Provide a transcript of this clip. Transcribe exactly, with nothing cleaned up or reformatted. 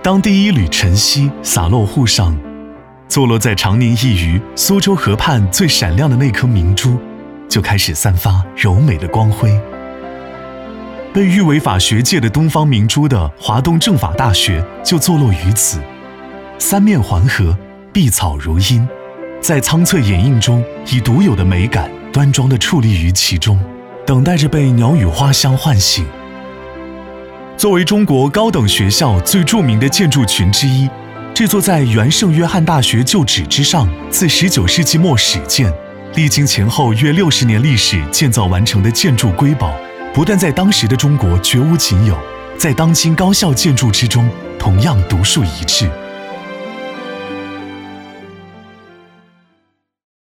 当第一缕晨曦洒落户上，坐落在常年一隅苏州河畔最闪亮的那颗明珠，就开始散发柔美的光辉。被誉为法学界的东方明珠的华东政法大学就坐落于此，三面环河，碧草如茵，在苍翠掩映中以独有的美感端庄地矗立于其中，等待着被鸟语花香唤醒。作为中国高等学校最著名的建筑群之一，这座在原圣约翰大学旧址之上，自十九世纪末始建，历经前后约六十年历史建造完成的建筑瑰宝，不但在当时的中国绝无仅有，在当今高校建筑之中同样独树一帜。